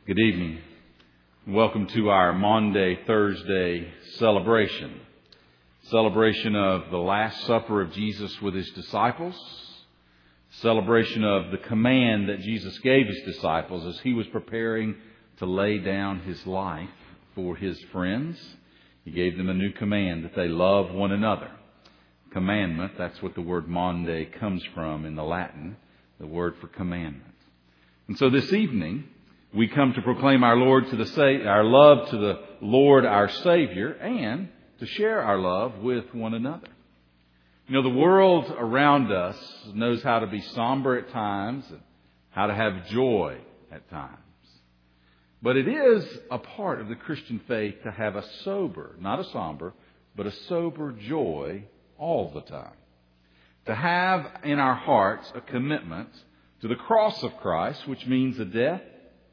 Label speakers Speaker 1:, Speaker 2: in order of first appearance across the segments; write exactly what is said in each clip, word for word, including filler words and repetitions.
Speaker 1: Good evening. Welcome to our Maundy Thursday celebration. Celebration of the Last Supper of Jesus with His disciples. Celebration of the command that Jesus gave His disciples as He was preparing to lay down His life for His friends. He gave them a new command that they love one another. Commandment, that's what the word Maundy comes from in the Latin, the word for commandment. And so this evening, we come to proclaim our Lord to the sa- our love to the Lord our Savior and to share our love with one another. You know, the world around us knows how to be somber at times and how to have joy at times. But it is a part of the Christian faith to have a sober, not a somber, but a sober joy all the time. To have in our hearts a commitment to the cross of Christ, which means a death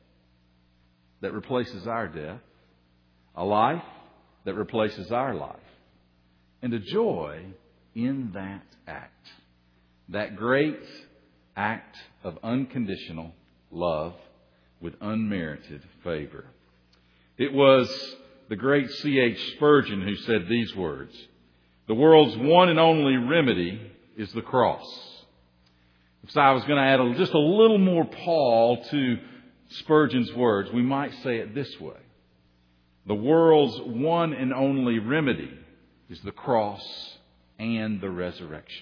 Speaker 1: that replaces our death, a life that replaces our life, and a joy in that act. That great act of unconditional love with unmerited favor. It was the great C H Spurgeon who said these words, "The world's one and only remedy is the cross." If I was going to add a, just a little more Paul to Spurgeon's words, we might say it this way. The world's one and only remedy is the cross and the resurrection.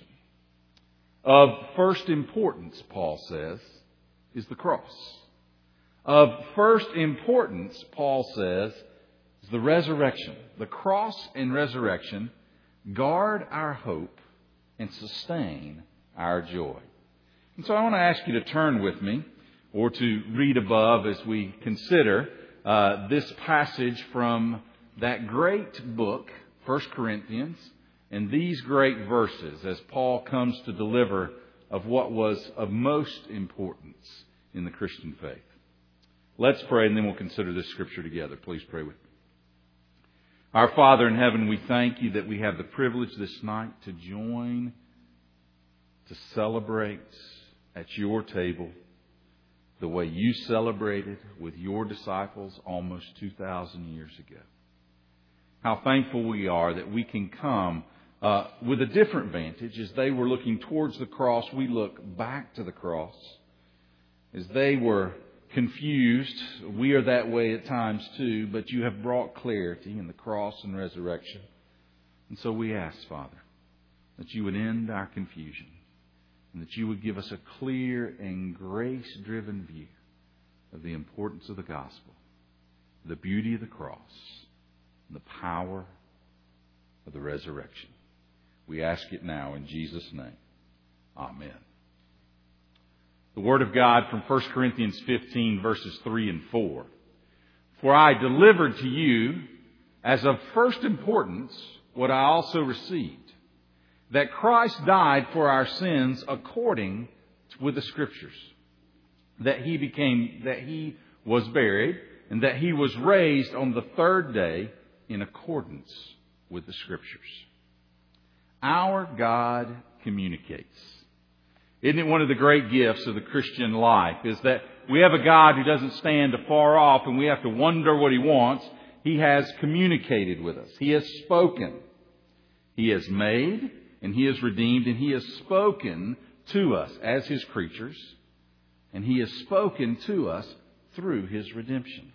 Speaker 1: Of first importance, Paul says, is the cross. Of first importance, Paul says, is the resurrection. The cross and resurrection guard our hope and sustain our joy. And so I want to ask you to turn with me or to read above as we consider uh, this passage from that great book, First Corinthians, and these great verses as Paul comes to deliver of what was of most importance in the Christian faith. Let's pray and then we'll consider this scripture together. Please pray with me. Our Father in heaven, we thank you that we have the privilege this night to join, to celebrate at your table the way you celebrated with your disciples almost two thousand years ago. How thankful we are that we can come uh, with a different vantage. As they were looking towards the cross, we look back to the cross. As they were confused, we are that way at times too, but you have brought clarity in the cross and resurrection. And so we ask, Father, that you would end our confusion. And that you would give us a clear and grace-driven view of the importance of the gospel, the beauty of the cross, and the power of the resurrection. We ask it now in Jesus' name. Amen. The Word of God from First Corinthians fifteen, verses three and four. For I delivered to you as of first importance what I also received, that Christ died for our sins according with the Scriptures, that He became, that He was buried, and that He was raised on the third day in accordance with the Scriptures. Our God communicates. Isn't it one of the great gifts of the Christian life is that we have a God who doesn't stand afar off and we have to wonder what He wants. He has communicated with us. He has spoken. He has made and He has redeemed, and He has spoken to us as His creatures, and He has spoken to us through His redemption.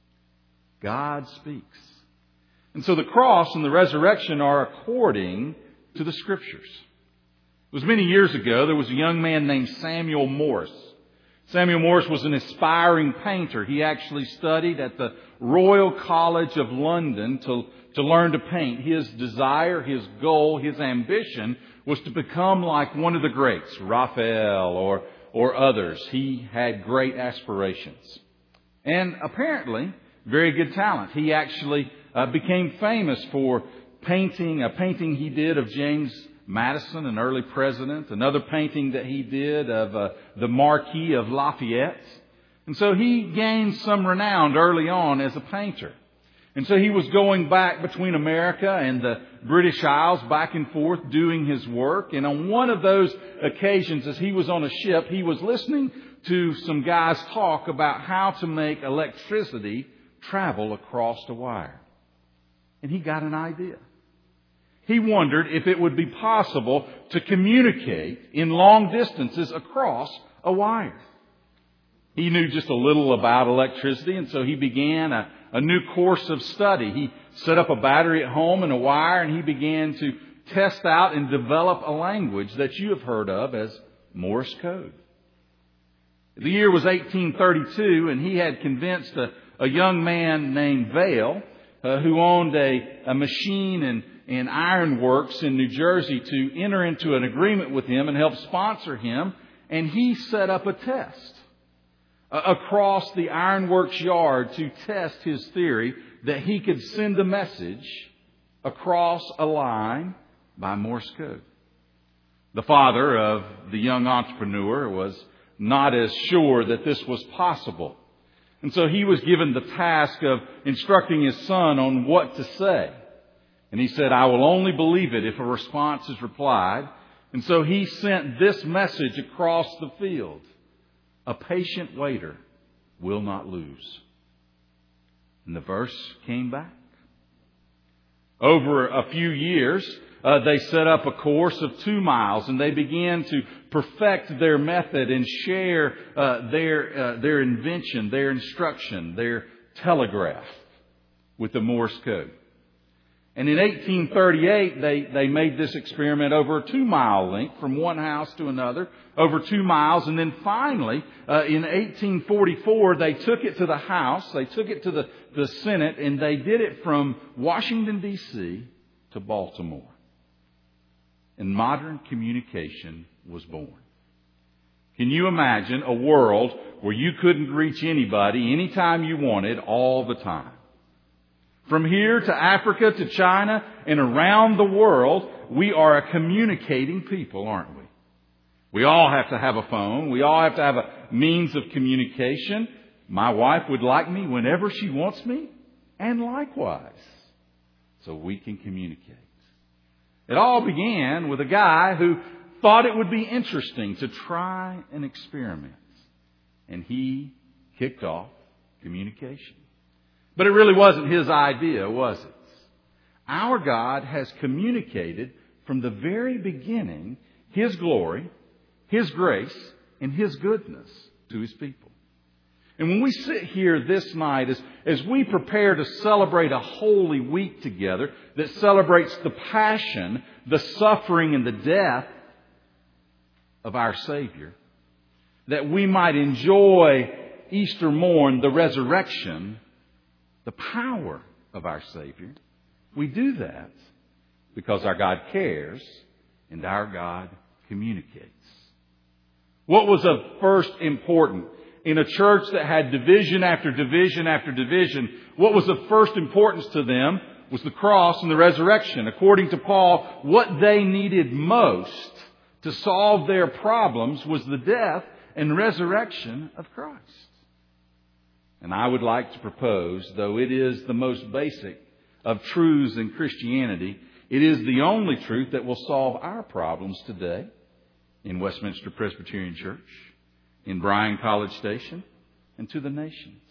Speaker 1: God speaks. And so the cross and the resurrection are according to the Scriptures. It was many years ago, there was a young man named Samuel Morse. Samuel Morse was an aspiring painter. He actually studied at the Royal College of London to To learn to paint. His desire, his goal, his ambition was to become like one of the greats, Raphael or, or others. He had great aspirations. And apparently, very good talent. He actually uh, became famous for painting, a painting he did of James Madison, an early president, another painting that he did of uh, the Marquis of Lafayette. And so he gained some renown early on as a painter. And so he was going back between America and the British Isles, back and forth, doing his work. And on one of those occasions, as he was on a ship, he was listening to some guys talk about how to make electricity travel across a wire. And he got an idea. He wondered if it would be possible to communicate in long distances across a wire. He knew just a little about electricity, and so he began a, a new course of study. He set up a battery at home and a wire, and he began to test out and develop a language that you have heard of as Morse code. The year was eighteen thirty-two, and he had convinced a, a young man named Vail, uh, who owned a, a machine and, and iron works in New Jersey, to enter into an agreement with him and help sponsor him. And he set up a test uh, across the ironworks yard to test his theory that he could send a message across a line by Morse code. The father of the young entrepreneur was not as sure that this was possible. And so he was given the task of instructing his son on what to say. And he said, "I will only believe it if a response is replied." And so he sent this message across the field: "A patient waiter will not lose." And the verse came back. Over a few years, uh, they set up a course of two miles, and they began to perfect their method and share uh, their uh, their invention, their instruction, their telegraph with the Morse code. And in eighteen thirty-eight, they, they made this experiment over a two-mile length from one house to another, over two miles. And then finally, uh, in eighteen forty-four, they took it to the House, they took it to the, the Senate, and they did it from Washington, D C to Baltimore. And modern communication was born. Can you imagine a world where you couldn't reach anybody anytime you wanted all the time? From here to Africa to China and around the world, we are a communicating people, aren't we? We all have to have a phone. We all have to have a means of communication. My wife would like me whenever she wants me, and likewise, so we can communicate. It all began with a guy who thought it would be interesting to try an experiment, and he kicked off communication. But it really wasn't his idea, was it? Our God has communicated from the very beginning His glory, His grace, and His goodness to His people. And when we sit here this night, as, as we prepare to celebrate a holy week together that celebrates the passion, the suffering, and the death of our Savior, that we might enjoy Easter morn, the resurrection, the power of our Savior, we do that because our God cares and our God communicates. What was of first importance in a church that had division after division after division? What was of first importance to them was the cross and the resurrection. According to Paul, what they needed most to solve their problems was the death and resurrection of Christ. And I would like to propose, though it is the most basic of truths in Christianity, it is the only truth that will solve our problems today in Westminster Presbyterian Church, in Bryan College Station, and to the nations.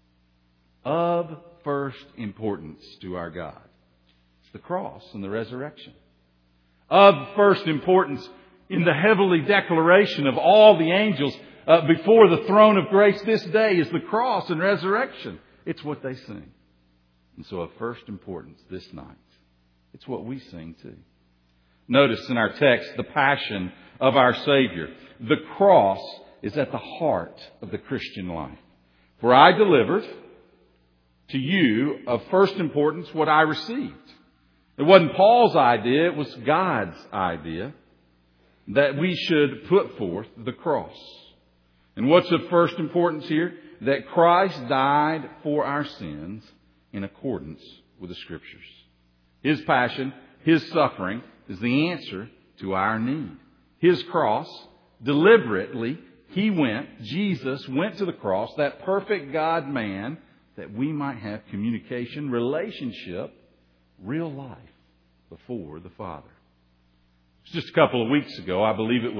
Speaker 1: Of first importance to our God, it's the cross and the resurrection. Of first importance in the heavenly declaration of all the angels Uh, before the throne of grace this day is the cross and resurrection. It's what they sing. And so of first importance this night, it's what we sing too. Notice in our text the passion of our Savior. The cross is at the heart of the Christian life. For I delivered to you of first importance what I received. It wasn't Paul's idea, it was God's idea that we should put forth the cross. And what's of first importance here? That Christ died for our sins in accordance with the Scriptures. His passion, His suffering is the answer to our need. His cross, deliberately, He went, Jesus went to the cross, that perfect God-man, that we might have communication, relationship, real life before the Father. Just a couple of weeks ago, I believe it was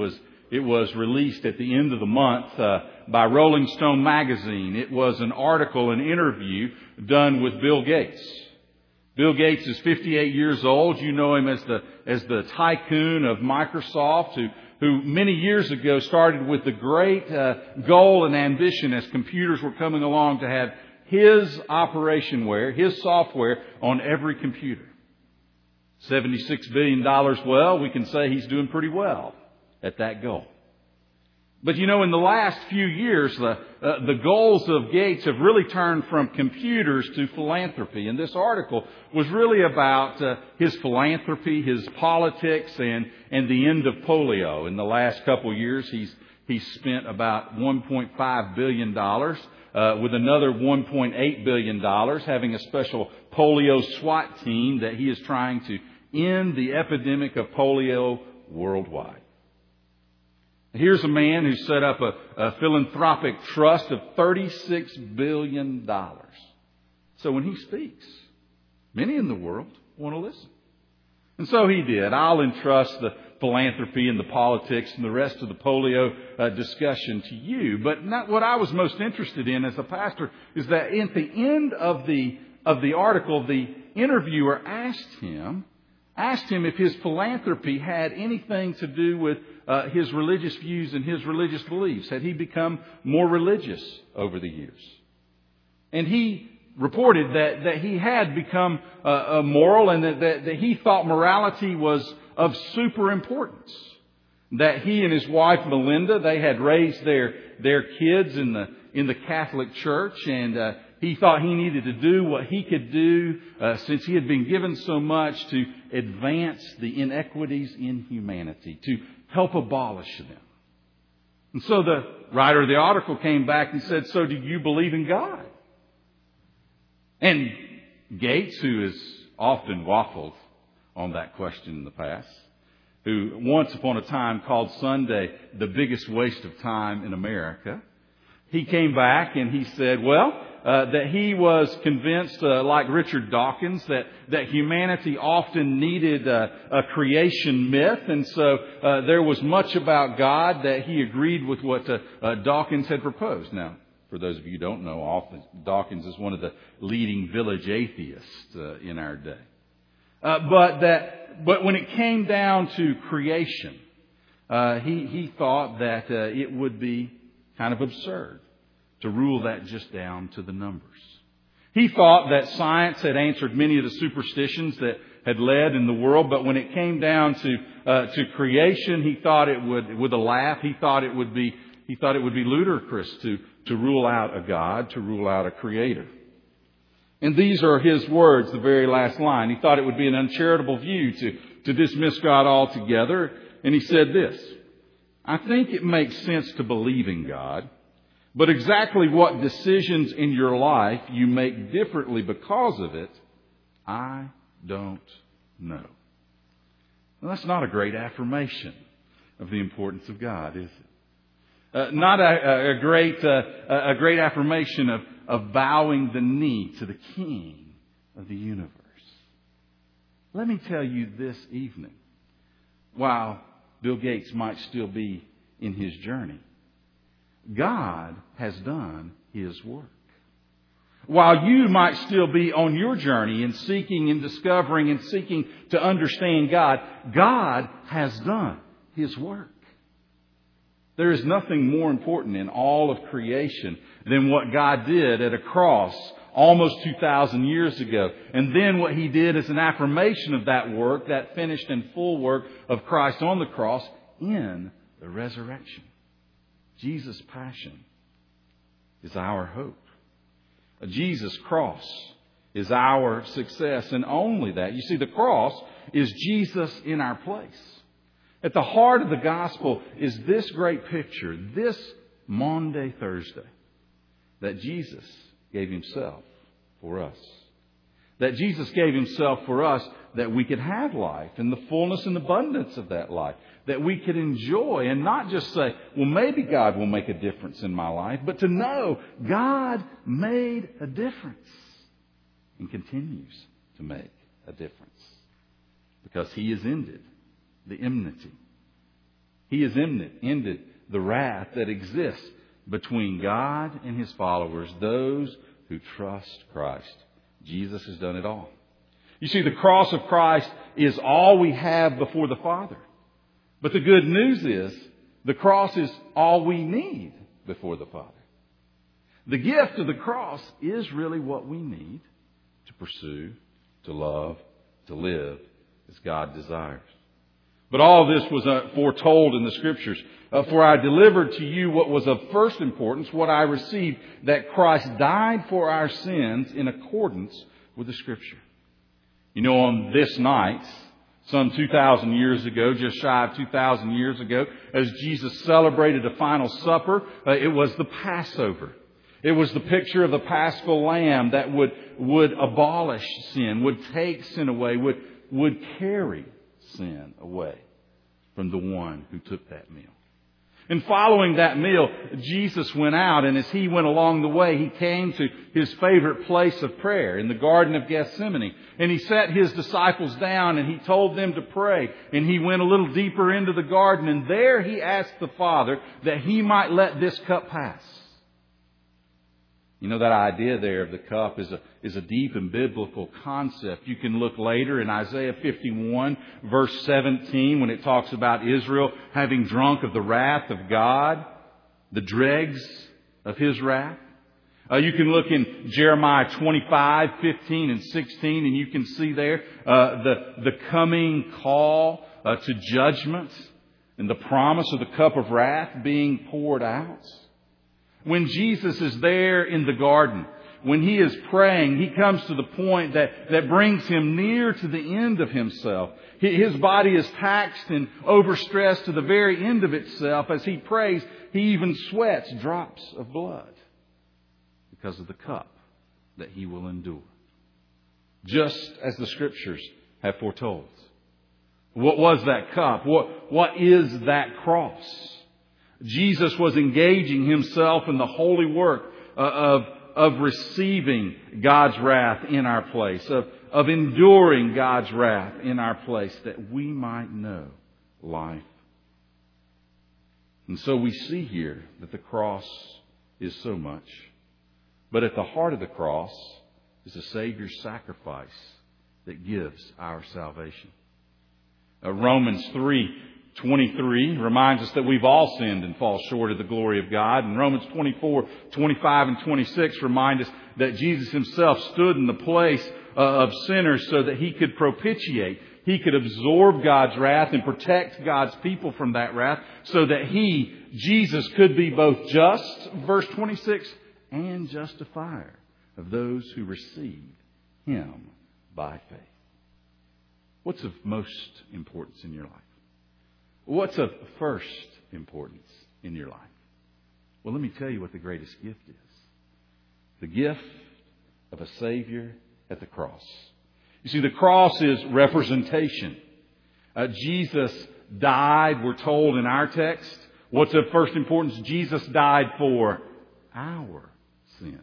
Speaker 1: it was released at the end of the month uh, by Rolling Stone magazine. It was an article, an interview done with Bill Gates. Bill Gates is fifty-eight years old. You know him as the as the tycoon of Microsoft, who who many years ago started with the great uh, goal and ambition as computers were coming along to have his operationware, his software on every computer. seventy-six billion dollars, well, we can say he's doing pretty well at that goal. But you know, in the last few years, the, uh, the goals of Gates have really turned from computers to philanthropy. And this article was really about uh, his philanthropy, his politics, and, and the end of polio. In the last couple of years, he's, he's spent about one point five billion dollars uh, with another one point eight billion dollars having a special polio SWAT team that he is trying to end the epidemic of polio worldwide. Here's a man who set up a, a philanthropic trust of thirty-six billion dollars. So when he speaks, many in the world want to listen. And so he did. I'll entrust the philanthropy and the politics and the rest of the polio uh, discussion to you. But not what I was most interested in as a pastor is that at the end of the of the article, the interviewer asked him, asked him if his philanthropy had anything to do with uh, his religious views and his religious beliefs. Had he become more religious over the years? And he reported that, that he had become uh, uh, moral and that, that, that he thought morality was of super importance. That he and his wife Melinda, they had raised their, their kids in the, in the Catholic Church, and uh, he thought he needed to do what he could do uh, since he had been given so much to advance the inequities in humanity, to help abolish them. And so the writer of the article came back and said, so do you believe in God? And Gates, who has often waffled on that question in the past, who once upon a time called Sunday the biggest waste of time in America, he came back and he said, well, uh, that he was convinced, uh, like Richard Dawkins, that, that humanity often needed uh, a creation myth. And so uh, there was much about God that he agreed with what uh, uh, Dawkins had proposed. Now, for those of you who don't know, Dawkins is one of the leading village atheists uh, in our day. Uh, but that, but when it came down to creation, uh, he, he thought that uh, it would be kind of absurd to rule that just down to the numbers. He thought that science had answered many of the superstitions that had led in the world, but when it came down to uh, to creation, he thought it would, with a laugh, he thought it would be he thought it would be ludicrous to to rule out a God, to rule out a creator. And these are his words, the very last line. He thought it would be an uncharitable view to to dismiss God altogether, and he said this: I think it makes sense to believe in God, but exactly what decisions in your life you make differently because of it, I don't know. Well, that's not a great affirmation of the importance of God, is it? Uh, not a, a great uh, a great affirmation of, of bowing the knee to the King of the universe. Let me tell you this evening, while Bill Gates might still be in his journey, God has done His work. While you might still be on your journey in seeking and discovering and seeking to understand God, God has done His work. There is nothing more important in all of creation than what God did at a cross almost two thousand years ago. And then what He did as an affirmation of that work, that finished and full work of Christ on the cross in the resurrection. Jesus' passion is our hope. Jesus' cross is our success, and only that. You see, the cross is Jesus in our place. At the heart of the gospel is this great picture, this Maundy Thursday, that Jesus gave Himself for us. That Jesus gave Himself for us that we could have life and the fullness and abundance of that life. That we could enjoy and not just say, well, maybe God will make a difference in my life, but to know God made a difference and continues to make a difference because He has ended the enmity He has ended, ended the wrath that exists between God and His followers, those who trust Christ. Jesus has done it all. You see, the cross of Christ is all we have before the Father. But the good news is the cross is all we need before the Father. The gift of the cross is really what we need to pursue, to love, to live as God desires. But all this was uh, foretold in the Scriptures. Uh, For I delivered to you what was of first importance, what I received, that Christ died for our sins in accordance with the Scripture. You know, on this night, some two thousand years ago, just shy of two thousand years ago, as Jesus celebrated a final supper, uh, it was the Passover. It was the picture of the Paschal Lamb that would, would abolish sin, would take sin away, would, would carry sin away from the one who took that meal. And following that meal, Jesus went out, and as He went along the way, He came to His favorite place of prayer in the Garden of Gethsemane. And He sat His disciples down and He told them to pray. And He went a little deeper into the garden, and there He asked the Father that He might let this cup pass. You know, that idea there of the cup is a, is a deep and biblical concept. You can look later in Isaiah fifty-one, verse seventeen, when it talks about Israel having drunk of the wrath of God, the dregs of His wrath. Uh, you can look in Jeremiah twenty-five, fifteen and sixteen, and you can see there uh, the, the coming call uh, to judgment and the promise of the cup of wrath being poured out. When Jesus is there in the garden, when He is praying, He comes to the point that, that brings Him near to the end of Himself. His body is taxed and overstressed to the very end of itself. As He prays, He even sweats drops of blood because of the cup that He will endure. Just as the Scriptures have foretold. What was that cup? What, what is that cross? Jesus was engaging Himself in the holy work of, of receiving God's wrath in our place, of, of enduring God's wrath in our place, that we might know life. And so we see here that the cross is so much. But at the heart of the cross is a Savior's sacrifice that gives our salvation. Uh, Romans three twenty-three reminds us that we've all sinned and fall short of the glory of God. And Romans twenty-four, twenty-five and twenty-six remind us that Jesus Himself stood in the place uh, of sinners so that He could propitiate. He could absorb God's wrath and protect God's people from that wrath so that He, Jesus, could be both just, verse twenty-six, and justifier of those who receive Him by faith. What's of most importance in your life? What's of first importance in your life? Well, let me tell you what the greatest gift is. The gift of a Savior at the cross. You see, the cross is representation. Uh, Jesus died, we're told in our text. What's of first importance? Jesus died for our sins.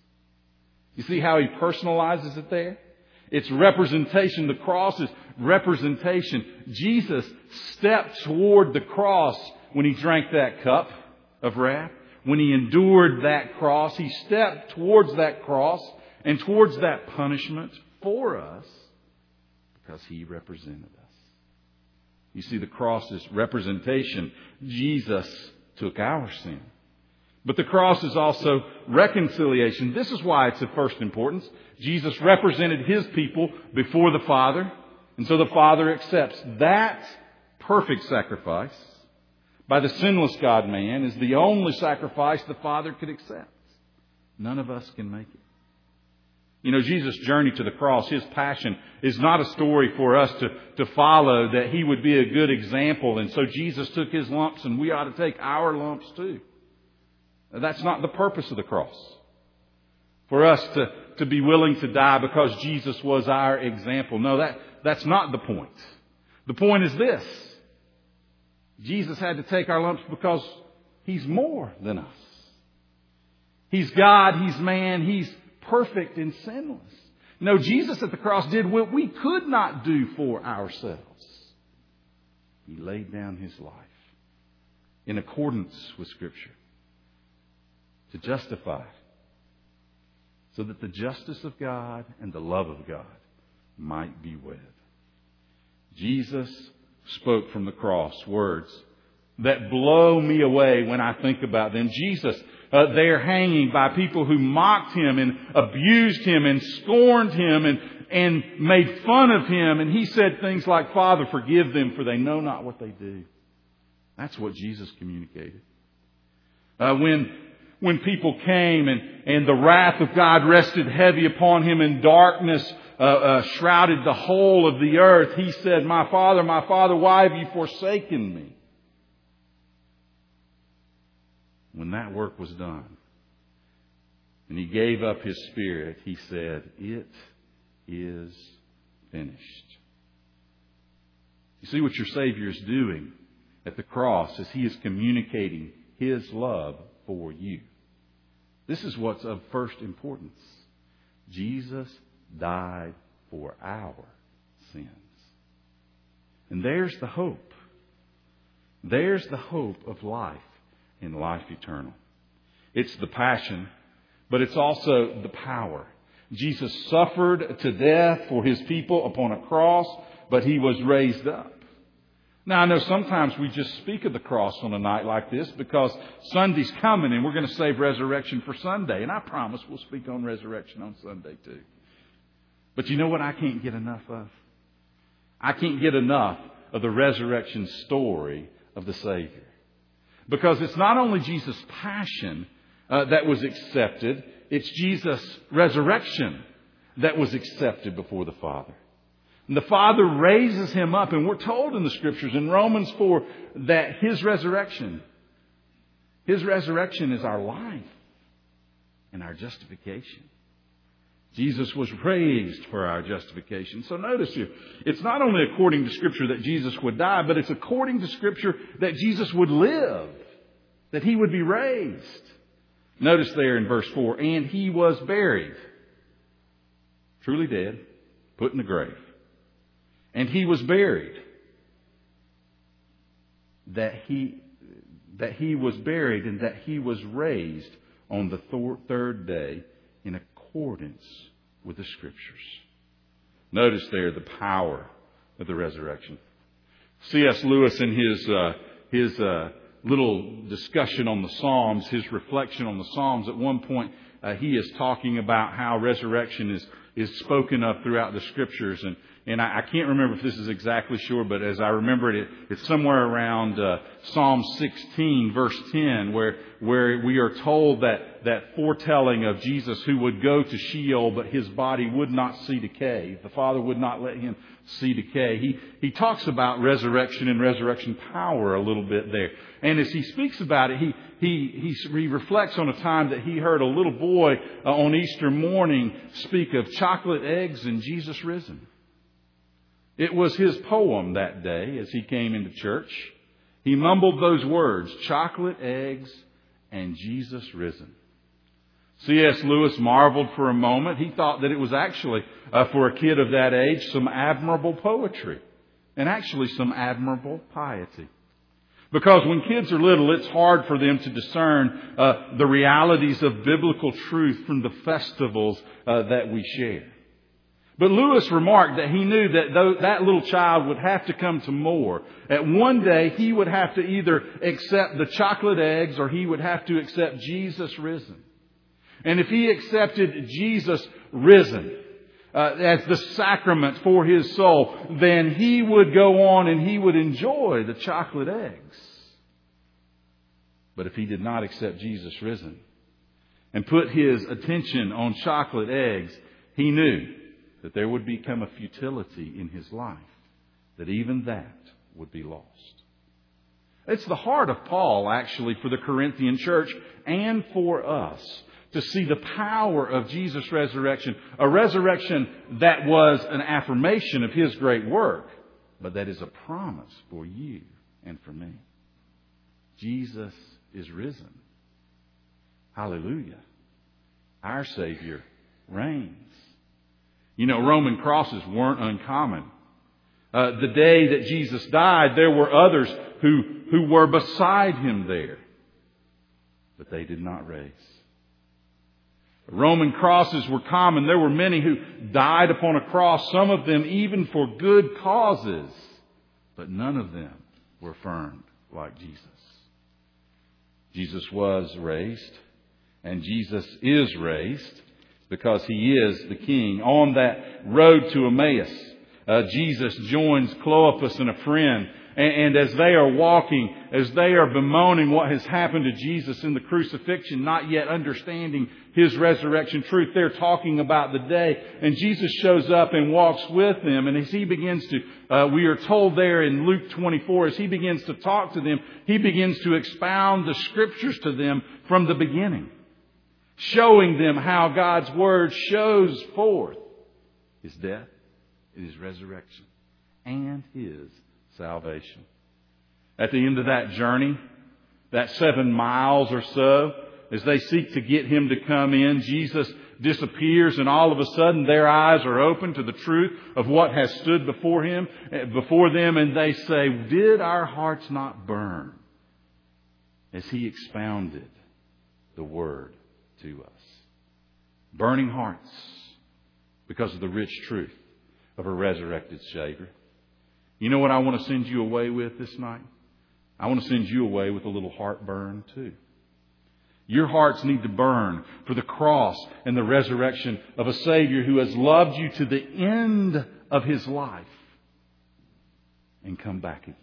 Speaker 1: You see how He personalizes it there? It's representation. The cross is representation. Jesus stepped toward the cross when He drank that cup of wrath. When He endured that cross, He stepped towards that cross and towards that punishment for us because He represented us. You see, the cross is representation. Jesus took our sin. But the cross is also reconciliation. This is why it's of first importance. Jesus represented His people before the Father. And so the Father accepts that perfect sacrifice by the sinless God-man is the only sacrifice the Father could accept. None of us can make it. You know, Jesus' journey to the cross, His passion, is not a story for us to, to follow, that He would be a good example. And so Jesus took His lumps and we ought to take our lumps too. That's not the purpose of the cross. For us to, to be willing to die because Jesus was our example. No, that, that's not the point. The point is this. Jesus had to take our lumps because He's more than us. He's God, He's man, He's perfect and sinless. No, Jesus at the cross did what we could not do for ourselves. He laid down His life in accordance with Scripture, to justify, so that the justice of God and the love of God might be wed. Jesus spoke from the cross words that blow me away when I think about them. Jesus, uh, there hanging by people who mocked Him and abused Him and scorned Him and, and made fun of Him. And He said things like, Father, forgive them, for they know not what they do. That's what Jesus communicated. Uh, when, when people came and, and the wrath of God rested heavy upon Him and darkness uh, uh, shrouded the whole of the earth, He said, My Father, my Father, why have you forsaken me? When that work was done and He gave up His Spirit, He said, It is finished. You see what your Savior is doing at the cross is He is communicating His love for you. This is what's of first importance. Jesus died for our sins. And there's the hope. There's the hope of life in life eternal. It's the passion, but it's also the power. Jesus suffered to death for His people upon a cross, but He was raised up. Now, I know sometimes we just speak of the cross on a night like this because Sunday's coming and we're going to save resurrection for Sunday. And I promise we'll speak on resurrection on Sunday too. But you know what I can't get enough of? I can't get enough of the resurrection story of the Savior. Because it's not only Jesus' passion uh, that was accepted, it's Jesus' resurrection that was accepted before the Father. And the Father raises Him up, and we're told in the Scriptures in Romans four that His resurrection, His resurrection is our life and our justification. Jesus was raised for our justification. So notice here, it's not only according to Scripture that Jesus would die, but it's according to Scripture that Jesus would live, that He would be raised. Notice there in verse four, and He was buried, truly dead, put in the grave. And He was buried, that He, that He was buried and that He was raised on the th- third day in accordance with the Scriptures. Notice there the power of the resurrection. C S Lewis in his uh, his uh, little discussion on the Psalms, his reflection on the Psalms, at one point uh, he is talking about how resurrection is is spoken of throughout the Scriptures. And, and I, I can't remember if this is exactly sure, but as I remember it, it it's somewhere around uh, Psalm sixteen, verse ten, where where we are told that, that foretelling of Jesus who would go to Sheol, but His body would not see decay. The Father would not let Him see decay. He, he talks about resurrection and resurrection power a little bit there. And as he speaks about it, he, he, he, he reflects on a time that he heard a little boy uh, on Easter morning speak of chocolate eggs and Jesus risen. It was his poem that day as he came into church. He mumbled those words, chocolate eggs and Jesus risen. C S Lewis marveled for a moment. He thought that it was actually, uh, for a kid of that age, some admirable poetry and actually some admirable piety. Because when kids are little, it's hard for them to discern uh, the realities of biblical truth from the festivals uh, that we share. But Lewis remarked that he knew that though that little child would have to come to more. At one day, he would have to either accept the chocolate eggs or he would have to accept Jesus risen. And if he accepted Jesus risen uh, as the sacrament for his soul, then he would go on and he would enjoy the chocolate eggs. But if he did not accept Jesus risen and put his attention on chocolate eggs, he knew that there would become a futility in his life, that even that would be lost. It's the heart of Paul, actually, for the Corinthian church and for us to see the power of Jesus' resurrection, a resurrection that was an affirmation of His great work, but that is a promise for you and for me. Jesus is risen. Hallelujah. Our Savior reigns. You know, Roman crosses weren't uncommon. Uh, the day that Jesus died, there were others who, who were beside him there. But they did not raise. Roman crosses were common. There were many who died upon a cross, some of them even for good causes. But none of them were affirmed like Jesus. Jesus was raised, and Jesus is raised because he is the King. On that road to Emmaus, uh, Jesus joins Clopas and a friend. And, and as they are walking, as they are bemoaning what has happened to Jesus in the crucifixion, not yet understanding his resurrection truth, they're talking about the day. And Jesus shows up and walks with them. And as he begins to, uh, we are told there in Luke twenty-four, as he begins to talk to them, he begins to expound the Scriptures to them from the beginning, showing them how God's Word shows forth his death, his resurrection, and his salvation. At the end of that journey, that seven miles or so, as they seek to get him to come in, Jesus disappears, and all of a sudden their eyes are open to the truth of what has stood before him, before them, and they say, "Did our hearts not burn?" as he expounded the Word to us. Burning hearts because of the rich truth of a resurrected Savior. You know what I want to send you away with this night? I want to send you away with a little heartburn too. Your hearts need to burn for the cross and the resurrection of a Savior who has loved you to the end of his life and come back again.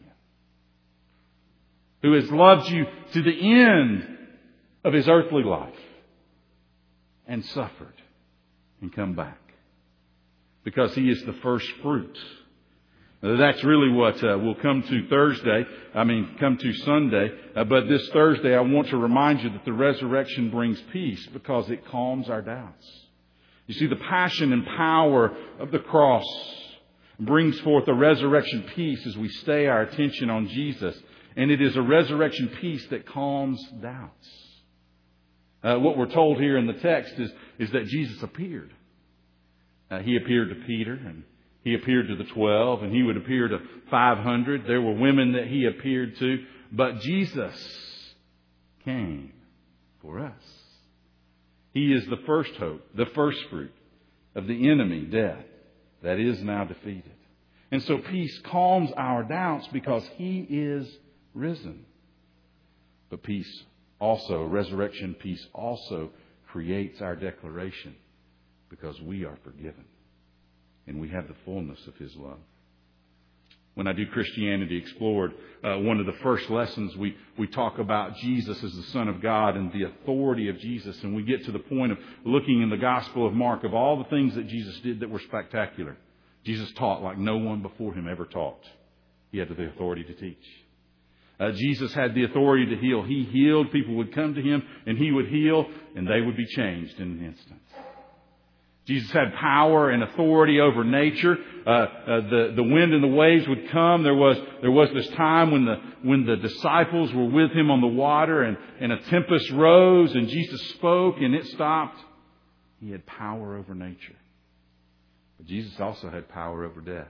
Speaker 1: Who has loved you to the end of his earthly life and suffered and come back. Because he is the first fruits. That's really what uh, we'll come to Thursday. I mean, come to Sunday. Uh, but this Thursday, I want to remind you that the resurrection brings peace because it calms our doubts. You see, the passion and power of the cross brings forth a resurrection peace as we stay our attention on Jesus. And it is a resurrection peace that calms doubts. Uh, what we're told here in the text is, is that Jesus appeared. Uh, he appeared to Peter, and he appeared to the twelve, and he would appear to five hundred. There were women that he appeared to, but Jesus came for us. He is the first hope, the first fruit of the enemy, death, that is now defeated. And so peace calms our doubts because he is risen. But peace also, resurrection peace also creates our declaration because we are forgiven. And we have the fullness of his love. When I do Christianity Explored, uh, one of the first lessons we, we talk about Jesus as the Son of God and the authority of Jesus. And we get to the point of looking in the Gospel of Mark of all the things that Jesus did that were spectacular. Jesus taught like no one before him ever taught. He had the authority to teach. Uh, Jesus had the authority to heal. He healed. People would come to him and he would heal and they would be changed in an instant. Jesus had power and authority over nature. Uh, uh, the the wind and the waves would come. There was there was this time when the when the disciples were with him on the water, and, and a tempest rose, and Jesus spoke, and it stopped. He had power over nature, but Jesus also had power over death.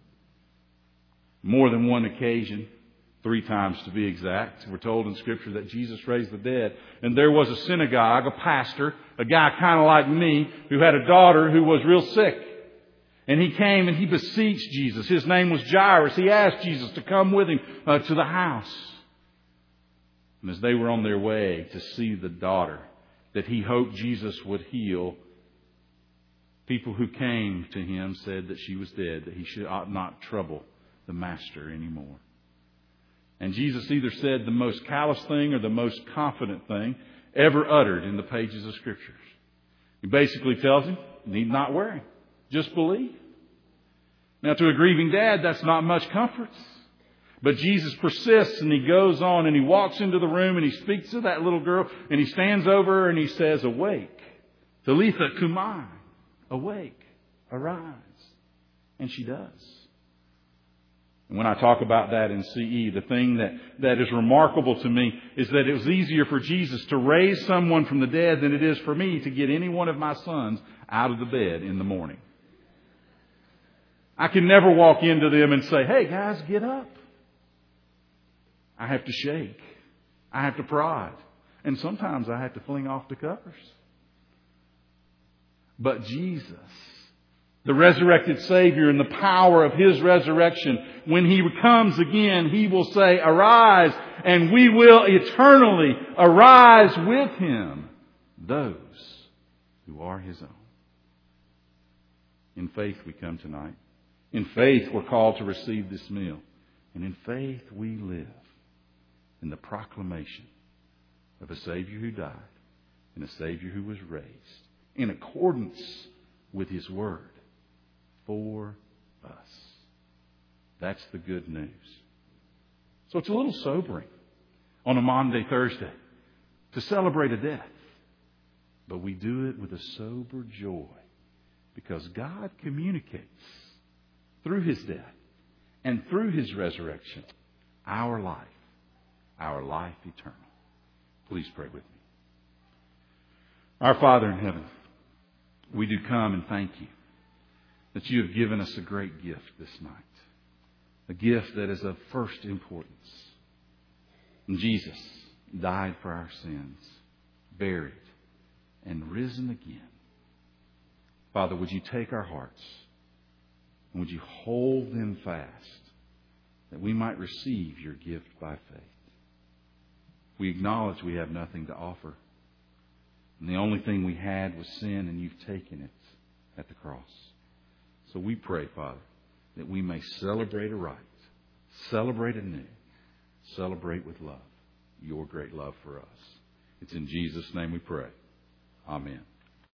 Speaker 1: More than one occasion, three times to be exact, we're told in Scripture that Jesus raised the dead. And there was a synagogue, a pastor, a guy kind of like me, who had a daughter who was real sick. And he came and he beseeched Jesus. His name was Jairus. He asked Jesus to come with him uh, to the house. And as they were on their way to see the daughter that he hoped Jesus would heal, people who came to him said that she was dead, that he should ought not trouble the master anymore. And Jesus either said the most callous thing or the most confident thing ever uttered in the pages of Scriptures. He basically tells him, need not worry. Just believe. Now, to a grieving dad, that's not much comfort. But Jesus persists and he goes on and he walks into the room and he speaks to that little girl and he stands over her and he says, awake. Talitha kumai. Awake. Arise. And she does. And when I talk about that in C E, the thing that, that is remarkable to me is that it was easier for Jesus to raise someone from the dead than it is for me to get any one of my sons out of the bed in the morning. I can never walk into them and say, hey guys, get up. I have to shake. I have to prod. And sometimes I have to fling off the covers. But Jesus, the resurrected Savior, and the power of His resurrection, when He comes again, He will say, arise, and we will eternally arise with Him, those who are His own. In faith we come tonight. In faith we're called to receive this meal. And in faith we live in the proclamation of a Savior who died and a Savior who was raised in accordance with His Word for us. That's the good news. So it's a little sobering on a Maundy Thursday to celebrate a death. But we do it with a sober joy because God communicates through His death and through His resurrection our life, our life eternal. Please pray with me. Our Father in heaven, we do come and thank You that You have given us a great gift this night. A gift that is of first importance. And Jesus died for our sins, buried, and risen again. Father, would You take our hearts and would You hold them fast that we might receive Your gift by faith. We acknowledge we have nothing to offer. And the only thing we had was sin, and You've taken it at the cross. So we pray, Father, that we may celebrate aright, celebrate anew, celebrate with love, Your great love for us. It's in Jesus' name we pray. Amen.